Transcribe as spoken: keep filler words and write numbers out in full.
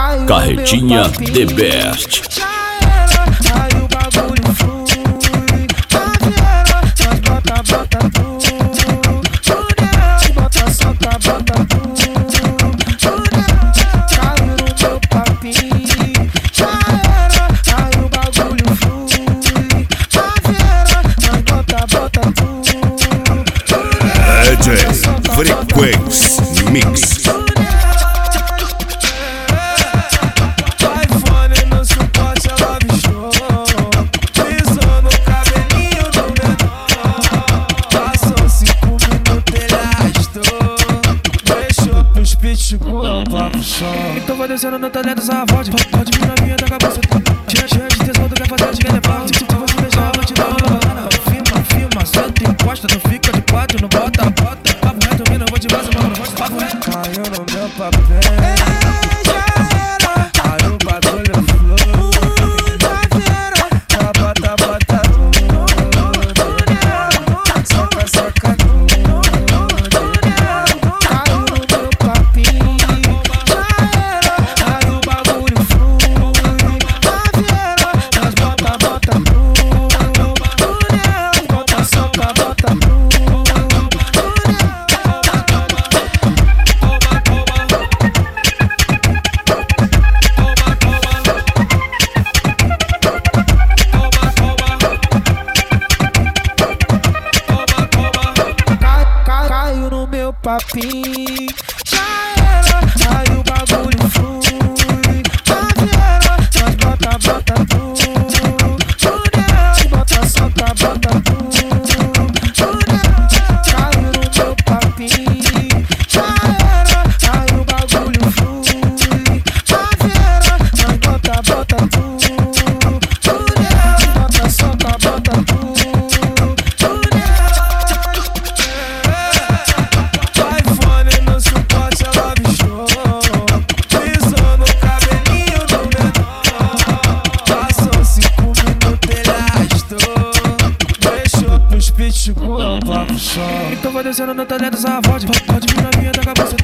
Carretinha The Best. Já era, aí o bagulho flui. Tá vieira, nós bota, bota tudo. Tudo bota, solta, bota tudo. Tudo caiu no meu papinho. Já era, aí o bagulho flui. Tá vieira, nós bota, bota tudo. D J Frequência Mix. Então vai descendo no talento, essa voz pode vir na minha da cabeça. Cheia, cheia de tesão, tu quer fazer, te quer levar. Se você beijar, eu te dou uma banana. Firma, firma, senta, encosta, não fica de quatro, não bota, bota. Papo reto, mina, eu vou de base, mano, não gosto de papo reto. Caiu no meu papel. Já era, aí o bagulho flui. Já vira, já bota, bota tudo. Soca, soca tudo. Caiu no meu papinho. Caiu no meu papinho, já era, aí o bagulho flui. Tá vieira, nós bota, bota tudo. Tudo bota, solta, bota tudo. Tudo caiu no meu papinho, já era, aí o bagulho flui. Tá vieira, nós bota, bota tudo. Tudo bota, solta, bota tudo. Então vai descendo no talento, essa voz pode vir na minha da cabeça.